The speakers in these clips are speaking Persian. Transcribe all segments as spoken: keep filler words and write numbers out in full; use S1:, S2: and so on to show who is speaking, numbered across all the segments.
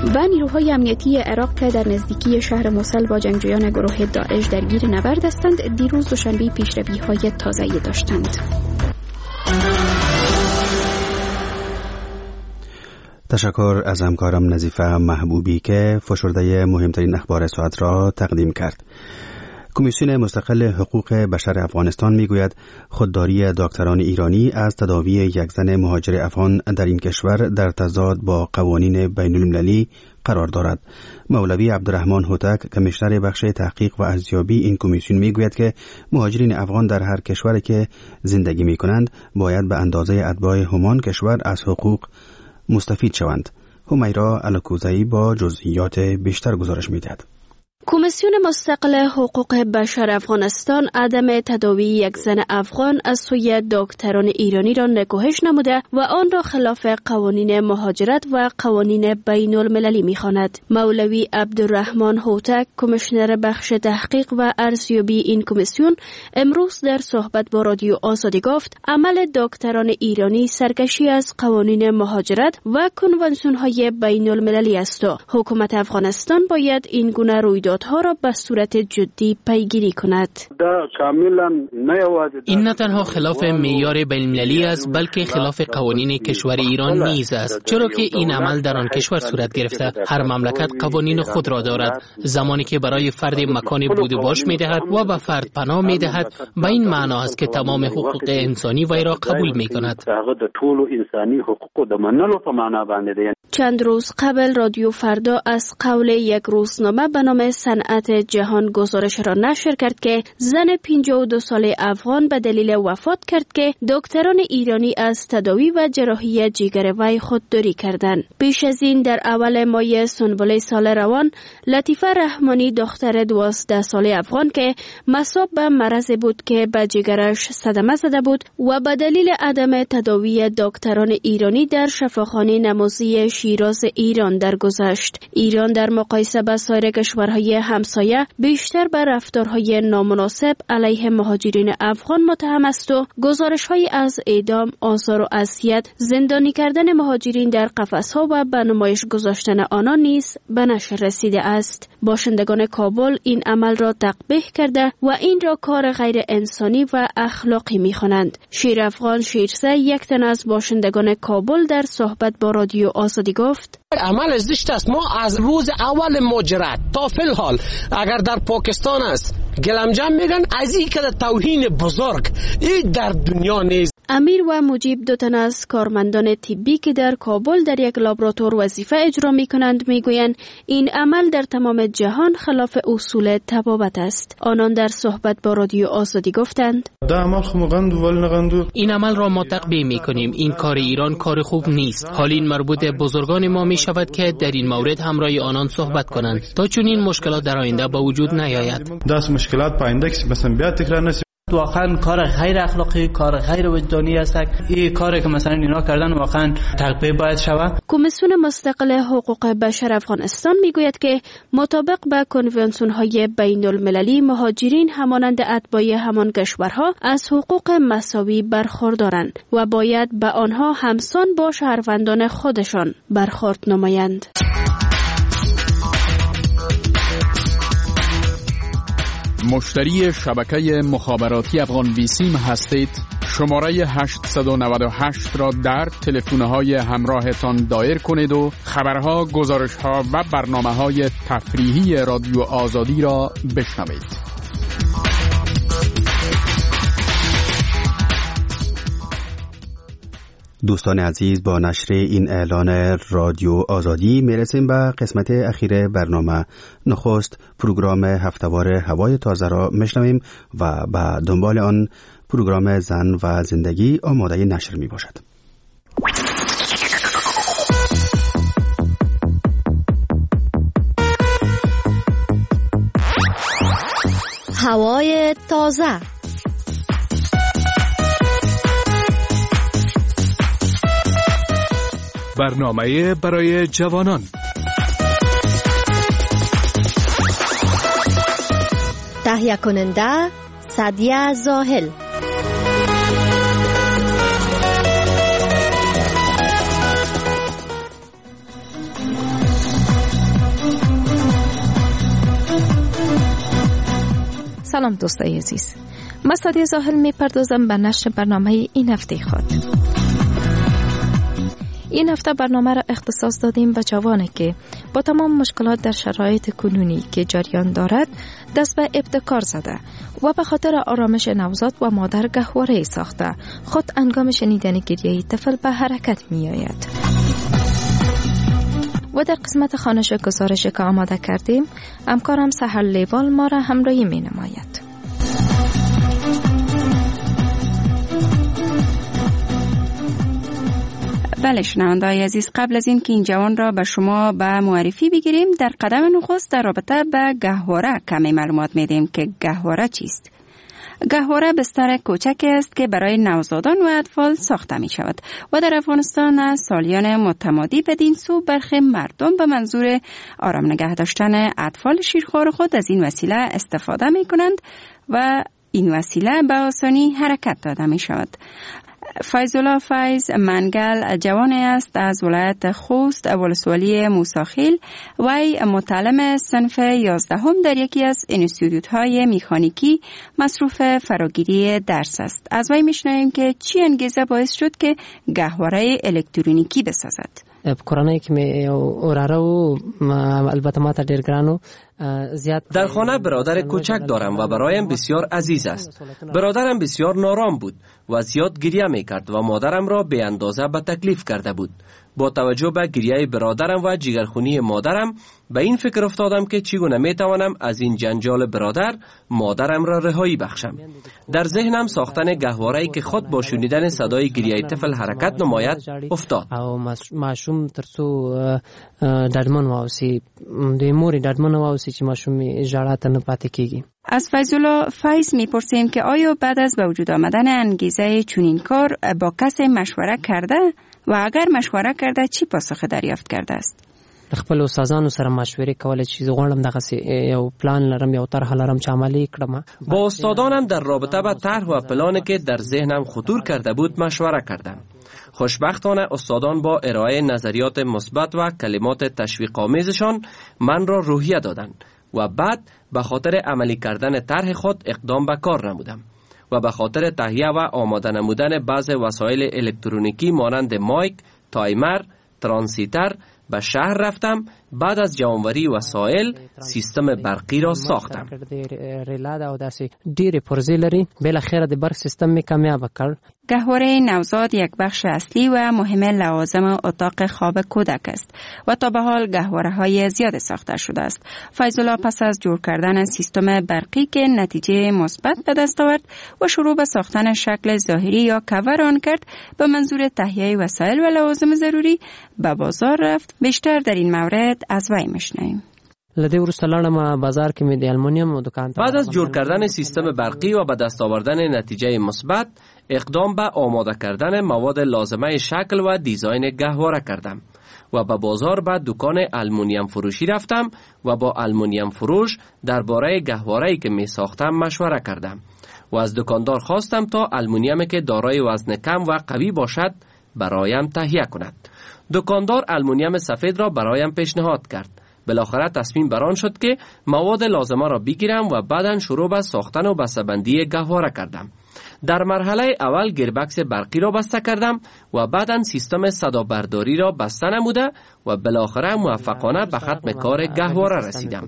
S1: و نیروهای امنیتی عراق که در نزدیکی شهر موصل با جنگجویان گروه داعش درگیر نبرد هستند، دیروز دوشنبه پیشروی‌های تازه‌ای داشتند.
S2: تشکر از همکارم نظیفه محبوبی که فشرده مهمترین اخبار ساعت را تقدیم کرد. کمیسیون مستقل حقوق بشر افغانستان میگوید خودداری دکتران ایرانی از تداوی یک زن مهاجر افغان در این کشور در تضاد با قوانین بین المللی قرار دارد. مولوی عبدالرحمن هوتک کمیشنر بخش تحقیق و ارزیابی این کمیسیون میگوید که مهاجرین افغان در هر کشوری که زندگی می کنند باید به اندازه اتباع همان کشور از حقوق مستفید شوند. همیرا الکوزایی با جزئیات بیشتر گزارش می‌دهد.
S3: کمیسیون مستقل حقوق بشر افغانستان عدم تداوی یک زن افغان از سوی دکتران ایرانی را نکوهش نموده و آن را خلاف قوانین مهاجرت و قوانین بین المللی می‌خواند. مولوی عبدالرحمن هوتک کمیشنر بخش تحقیق و ارزیابی این کمیسیون امروز در صحبت با رادیو آزادی گفت عمل دکتران ایرانی سرکشی از قوانین مهاجرت و کنوانسیون‌های بین المللی است و حکومت افغانستان باید این گونه رویداد ها را به صورت جدی پیگیری کند.
S4: این نه تنها خلاف معیار بین‌المللی است بلکه خلاف قوانین کشور ایران نیز است، چرا که این عمل در آن کشور صورت گرفته. هر مملکت قوانین خود را دارد. زمانی که برای فرد مکان بود و باش می‌دهد و به فرد پناه می‌دهد، به این معنا است که تمام حقوق انسانی وی را قبول می‌کند.
S3: چند روز قبل رادیو فردا از قول یک روزنامه به نام صنعت جهان گزارش را نشر کرد که زن پنجاه و دو ساله افغان به دلیل وفات کرد که دکتران ایرانی از تداوی و جراحی جگر وی خودداری کردند. پیش از این در اول ماه سنبله سال روان لطیفه رحمانی دختر دوازده ساله افغان که مصاب به مرض بود که به جگرش صدمه زده بود و به دلیل عدم تداوی دکتران ایرانی در شفاخانه نموزی شیراز ایران درگذشت. ایران در مقایسه با سایر کشورهای همسایه بیشتر بر رفتارهای نامناسب علیه مهاجرین افغان متهم است و گزارش‌های از اعدام، آزار و اذیت، زندانی کردن مهاجرین در قفس‌ها و به نمایش گذاشتن آنان نیز به نشر رسیده است. باشندگان کابل این عمل را تقبیح کرده و این را کار غیر انسانی و اخلاقی می‌خوانند. شیر افغان شیرزه یک تن از باشندگان کابل در صحبت با رادیو آزادی گفت:
S5: عمل زشت است. ما از روز اول مهاجرت تا فی الحال اگر در پاکستان است گلمجم میگن از این که توهین بزرگ این در دنیا نیست.
S3: امیر و مجیب دو تن از کارمندان طبی که در کابل در یک لابراتوار وظیفه اجرا می کنند می گویند این عمل در تمام جهان خلاف اصول طبابت است. آنان در صحبت با رادیو آزادی گفتند:
S4: این عمل را ما تقبیح می کنیم. این کار ایران کار خوب نیست. حال این مربوط به بزرگان ما می شود که در این مورد همراه آنان صحبت کنند تا چون این مشکلات در آینده به وجود نیاید.
S6: داس مشکلات پاینده که مثلا بیا تکرار نشه.
S7: واقعا کار غیر اخلاقی، کار غیر وجدانی است. این کاری که مثلا اینا کردن واقعا تقبیح باید شود.
S3: کمیسیون مستقل حقوق بشر افغانستان میگوید که مطابق با کنوانسیون‌های بین المللی مهاجرین همانند اتباع همان کشورها از حقوق مساوی برخوردارند و باید به آنها همسان با شهروندان خودشان برخورد نمایند.
S8: مشتری شبکه مخابراتی افغان ویسیم هستید؟ شماره هشت نه هشت را در تلفن‌های همراهتان دایر کنید و خبرها، گزارش‌ها و برنامه‌های تفریحی رادیو آزادی را بشنوید.
S2: دوستان عزیز، با نشر این اعلان رادیو آزادی میرسیم به قسمت اخیر برنامه. نخست پروگرام هفته‌وار هوای تازه را میشنویم و به دنبال آن پروگرام زن و زندگی آماده نشر می باشد.
S9: هوای تازه.
S10: برنامه برای جوانان.
S9: تهیه کننده سعدیه زاهل.
S11: سلام دوستای عزیز، من سادیا زاهل می پردازم به نشر برنامه این هفته خود. این هفته برنامه را اختصاص دادیم به جوانی که با تمام مشکلات در شرایط کنونی که جریان دارد دست به ابتکار زده و به خاطر آرامش نوزاد و مادر گهواره ساخته خود انگام شنیدن گریه طفل به حرکت می آید. و در قسمت خوانش گزارش که آماده کردیم همکارم سحر لیوال ما را همراهی می نماید.
S12: بله شنونده‌های عزیز، قبل از این که این جوان را به شما به معرفی بگیریم، در قدم نخست در رابطه به گهواره کمی معلومات میدیم که گهواره چیست. گهواره بستر کوچکی است که برای نوزادان و اطفال ساخته می شود و در افغانستان از سالیان متمادی بدین سو برخی مردم به منظور آرام نگه داشتن اطفال شیرخوار خود از این وسیله استفاده می کنند و این وسیله به آسانی حرکت داده می شود. فیض‌الله فیض منگل جوانی است از ولایت خوست ولسوالی موساخیل. وی متعلم صنف یازدهم در یکی از انستیتوت‌های میخانیکی مصروف فراگیری درس است. از وی میشنویم که چی انگیزه باعث شد که گهواره الکترونیکی بسازد.
S13: کورانه که می اوراره و البته ما تا ډیر ګرانو زیاد.
S14: در خانه برادر کوچک دارم و برایم بسیار عزیز است. برادرم بسیار نارام بود و زیاد گریه می کرد و مادرم را به اندازه به تکلیف کرده بود. با توجه به گریه برادرم و جگرخونی مادرم به این فکر افتادم که چگونه می توانم از این جنجال برادر مادرم را رهایی بخشم. در ذهنم ساختن گهواره‌ای که خود با شنیدن صدای گریه طفل حرکت نماید افتاد.
S13: او ماشوم ترڅو ډاډمن واوسي د مور ډاډمن واوسي چې ماشوم ژړا نه پاتې کیږي.
S12: از فیض‌الله فیض میپرسیم که آیا بعد از به وجود آمدن انگیزه چنین کار با کسی مشوره کرده و اگر مشوره کرده چی پاسخ دریافت کرده است؟
S13: خپل استادانو سره مشورې کولې چې غواړم دغه یو پلان لرم یو طرح لرم چې عملی کړم.
S14: با استادانم در رابطه با طرح و پلانی که در ذهنم خطور کرده بود مشوره کردم. خوشبختانه استادان با ارائه نظریات مثبت و کلمات تشویق‌آمیزشان من را روحیه دادند و بعد به خاطر عملی کردن طرح خود اقدام به کار نمودم و به خاطر تهیه و آماده نمودن بعض وسایل الکترونیکی مانند مایک، تایمر، ترانسیتر به شهر رفتم. بعد از جمع‌آوری وسایل سیستم برقی را ساختم.
S13: ډېرې پرزې لري، بالاخره د برق سیستم می کامیاب کړ.
S12: گهواره نوزاد یک بخش اصلی و مهم لوازم اتاق خواب کودک است و تا به حال گهواره‌های زیاد ساخته شده است. فیض‌الله پس از جور کردن سیستم برقی که نتیجه مثبت به دست آورد و شروع به ساختن شکل ظاهری یا کاور آن کرد، به منظور تهیه وسایل و لوازم ضروری به بازار رفت. بیشتر در این مورد از وی میشنویم.
S13: لدی ورسته لاړم بازار کې مې د المونیم دکان.
S14: بعد از جور کردن سیستم برقی و به دست آوردن نتیجه مثبت، اقدام به آماده کردن مواد لازمه شکل و دیزاین گهواره کردم و به بازار به دکان المونیم فروشی رفتم و با المونیم فروش درباره گهواره‌ای که می ساختم مشوره کردم و از دکاندار خواستم تا المونیمی که دارای وزن کم و قوی باشد برایم تهیه کند. دکاندار المونیم سفید را برایم پیشنهاد کرد. بالاخره تصمیم بران شد که مواد لازمه را بگیرم و بعداً شروع به ساختن و بسته‌بندی گهواره کردم. در مرحله اول گیربکس برقی را بسته کردم و بعداً سیستم صدابرداری را بسته نموده و بالاخره موفقانه به ختم کار گهواره رسیدم.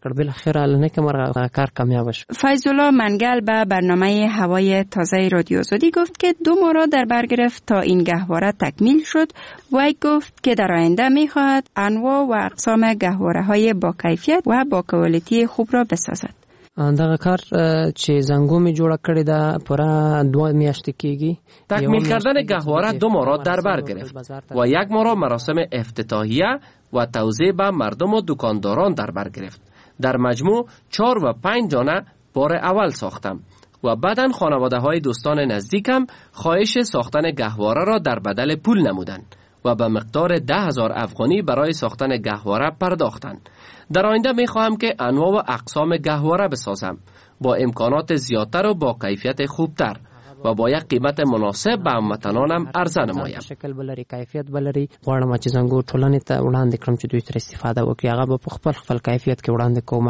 S12: فیض‌الله منگل به برنامه هوای تازه رادیو آزادی گفت که دو ماه را در بر گرفت تا این گهواره تکمیل شد. وی گفت که در آینده می‌خواهد انواع و اقسام گهواره‌های با کیفیت و با کوالیتی خوب را بسازد.
S13: دغه کار چې زنګو می جوړه کړی دا پورا دوه میاشتې کېږي.
S14: تکمیل کردن گهواره دو ماه را در بر گرفت و یک ماه را مراسم افتتاحیه و توزیع به مردم و دکانداران در بر گرفت. در مجموع چهار و پنج دانه بار اول ساختم و بعداً خانواده های دوستان نزدیکم خواهش ساختن گهواره را در بدل پول نمودند و به مقدار ده هزار افغانی برای ساختن گهواره پرداختند. در آینده می خواهم که انواع و اقسام گهواره بسازم با امکانات زیادتر و با کیفیت خوبتر و با یک قیمت مناسب به هموطنانم عرضه نمایم.
S13: شکل بلري کیفیت بلري غواړم چې زنګو ټولنې ته وړاندې کړم چې دوی تر استفاده وکړي، هغه په خپل خپل کیفیت کې وړاندې کوم.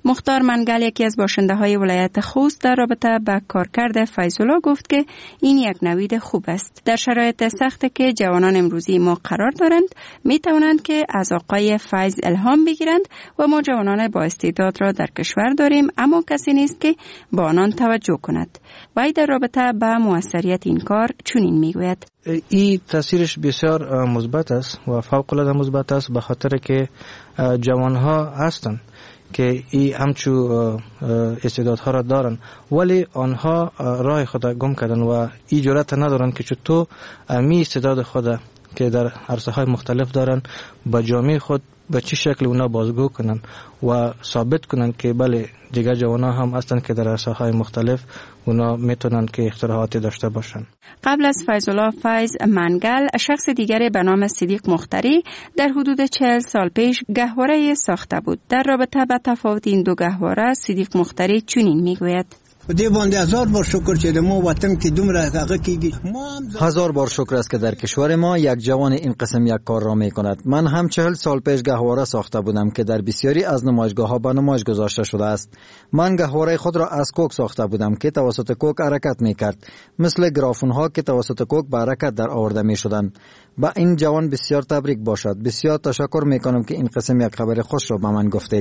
S12: مختار منگل یکی از باشنده های ولایت خوست در رابطه با کارکرد فیض الله گفت که این یک نوید خوب است. در شرایط سخت که جوانان امروزی ما قرار دارند می توانند که از آقای فیض الهام بگیرند و ما جوانان با استعداد را در کشور داریم، اما کسی نیست که با آنان توجه کند. وی در رابطه با موثریت این کار چنین میگوید:
S15: این تاثیرش بسیار مثبت است و فوق العاده مثبت است، به خاطر که جوانها هستند که این همچو استعدادها را دارن ولی آنها راه خود گم کردن و این جرأت ندارن که چطور می استعداد خود که در عرصه های مختلف دارن با جامعه خود به چه شکل اونا بازگو کنن و ثابت کنن که بله دیگر جوانا هم هستن که در عرصه های مختلف اونا میتونن که اختراعاتی داشته باشن.
S12: قبل از فیض الله فیض منگل، شخص دیگری به نام صدیق مختاری در حدود چهل سال پیش گهواره ساخته بود. در رابطه با تفاوت این دو گهواره صدیق مختاری چنین میگوید:
S16: دی باندې هزار بار شکر چې د مو وطن کې دومره هغه کیږي.
S17: هزار بار شکر است که در کشور ما یک جوان این قسم یک کار را می کند. من هم چهل سال پیش گهواره ساخته بودم که در بسیاری از نمایشگاه ها به نمایش گذاشته شده است. من گهواره خود را از کوک ساخته بودم که توسط کوک حرکت می کرد، مثل گرافون ها که توسط کوک به حرکت در آورده می شدند. با این جوان بسیار تبریک باشد. بسیار تشکر می کنم که این قسم یک خبر خوش را به من گفتید.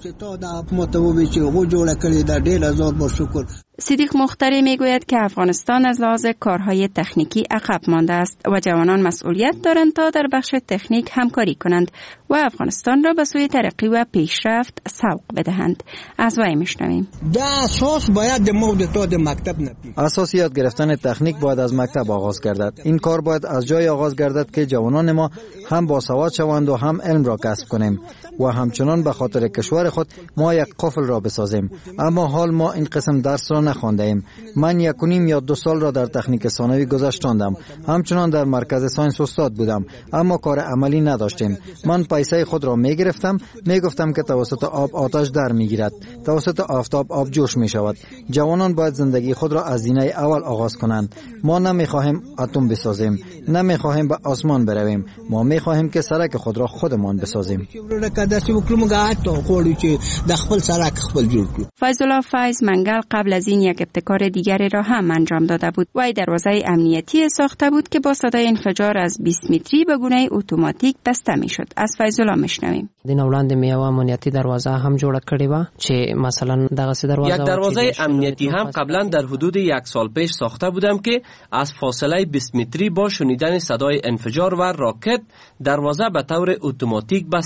S12: صدیق مختاری میگوید که افغانستان از لحاظ کارهای تکنیکی عقب مانده است و جوانان مسئولیت دارند تا در بخش تکنیک همکاری کنند و افغانستان را به سوی ترقی و پیشرفت سوق بدهند. از وی میشنویم:
S16: اساس باید مودت مکتب نپی.
S17: اساس یاد گرفتن تکنیک باید از مکتب آغاز گردد. این کار باید از جای آغاز گردد که جوانان ما هم باسواد شوند و هم علم را کسب کنیم و همچنان به خاطر کشور خود ما یک قفل را بسازیم. اما حال ما این قسم درس را نخوانده ایم. من یک و نیم یا دو سال را در تکنیک ثانوی گذشتاندم. همچنان در مرکز ساینس استاد بودم، اما کار عملی نداشتیم. من پیسه خود را می گرفتم، می گفتم که توسط آب آتش در می گیرد، توسط آفتاب آب جوش می شود. جوانان باید زندگی خود را از زینه اول آغاز کنند. ما نمی خواهیم اتم بسازیم، نمی خواهیم به آسمان برویم. ما می خواهیم که سرک خود را خودمان بسازیم.
S12: فیض الله فیض منگل قبل از این یک ابتکار دیگری را هم انجام داده بود. وی دروازه امنیتی ساخته بود که با صدای انفجار از بیست متری به گونه اتوماتیک بسته می شد. از فیض الله میشنویم:
S13: دین وړاندې مې یو امنیتي دروازه هم جوړه کړې و چې مثلا دغه سي دروازه
S14: یک دروازه امنیتی هم قبلا در حدود یک سال پیش ساخته بودم که از فاصله بیست متری با شنیدن صدای انفجار و راکت دروازه به طور اتوماتیک بسته